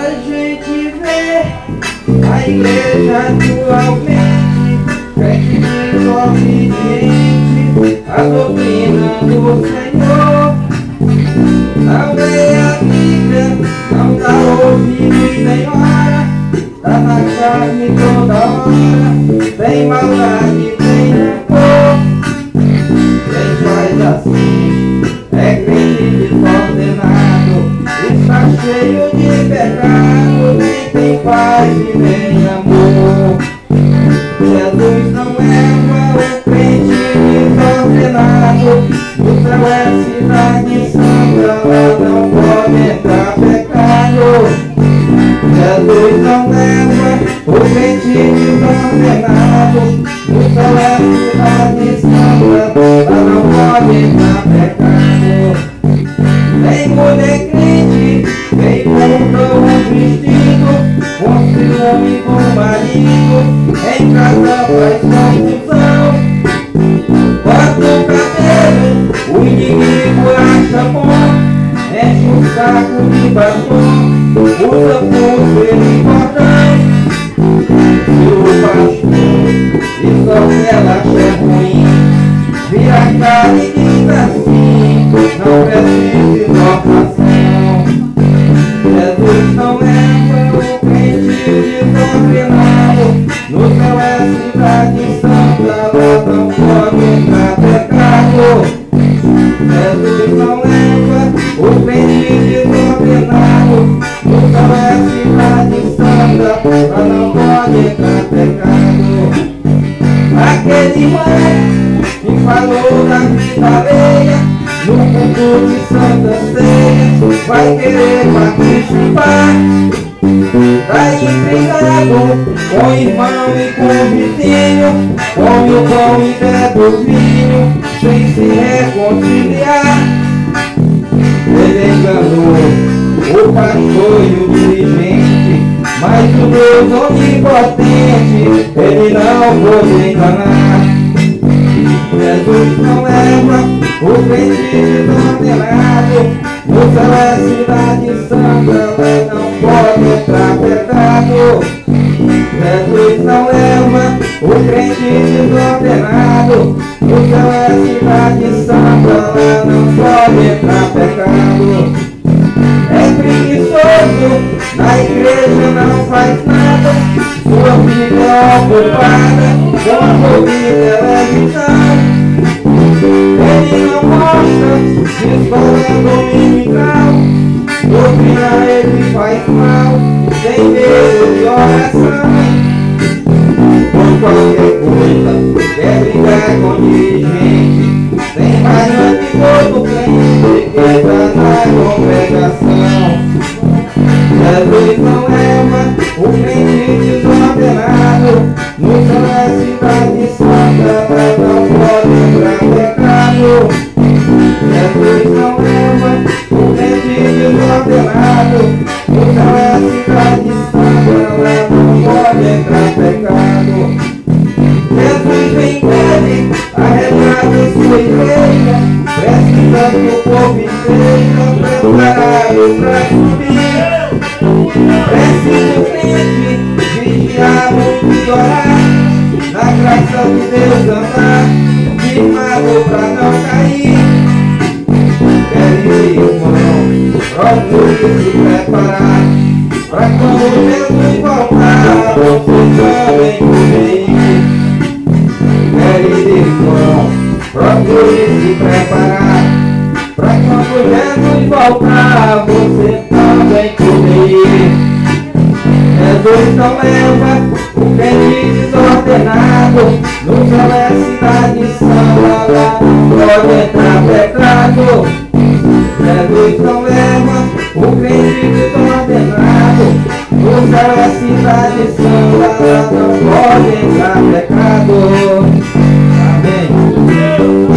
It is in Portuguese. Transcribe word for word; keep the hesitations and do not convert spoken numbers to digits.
a gente vê a igreja atualmente, crente desobediente, a doutrina do Senhor. Não lê a Bíblia, não dá ouvido e nem hora, tá na carne toda hora, tem maldade, tem rancor. Quem faz assim é crente desordenado, está cheio de pecado, nem tem paz e nem amor. Jesus não é o crente desordenado, o céu é cidade santa, lá não pode entrar pecado. Jesus não leva o crente desordenado, o céu é cidade santa, lá não pode entrar pecado. Tem mulher crente, vem com um vestido, com ciúme com o marido, em casa faz confusão. Corta o cabelo, o inimigo acha bom, enche o saco de batom, usa pulseira e cordão. Se o pastor e só que ela acha ruim, vira a cara e diz assim, não precisa exortação. Jesus não leva o crente desordenado, no céu é cidade santa, lá não pode entrar pecado. Jesus não leva o crente desordenado, no céu é cidade santa, lá não pode entrar pecado. Aquele irmão que falou da vida alheia, no culto de Santa Ceia, vai querer participar. Tá intrigado com o irmão e com o vizinho, come o pão e bebe o vinho, sem se reconciliar. Ele enganou o pastor e o dirigente, mas o Deus onipotente, ele não pôde enganar. Jesus não leva o crente desordenado, no céu é cidade santa, lá não pode entrar pecado. Jesus não leva o crente desordenado, no céu é cidade santa, lá não pode entrar pecado. É preguiçoso, na igreja não faz nada, sua vida é ocupada com a movida televisão. Ele não mostra escola dominical, doutrina ele faz mal, sem medo de oração. Por qualquer coisa, quer brigar com dirigente, tem raiva de todo crente que está na congregação. Jesus não leva o crente desordenado, no céu é cidade santa, mas não pode entrar pecado. Jesus não leva o crente desordenado, no céu é cidade santa, mas não pode entrar pecado. Jesus vem breve, arregado sua igreja, precisa que o povo esteja preparado para subir. Preciso crente, vigiar muito e orar, na graça de Deus andar, firmado pra não cair. Querido irmão, procure se preparar, pra quando Jesus voltar, você também poder ir. Querido irmão, procure se preparar, pra quando Jesus voltar, você também poder ir. Jesus não leva o crente desordenado, no céu é cidade santa, lá não pode entrar pecado. Jesus não leva o crente desordenado, no céu é cidade santa, lá não pode entrar pecado. Amém.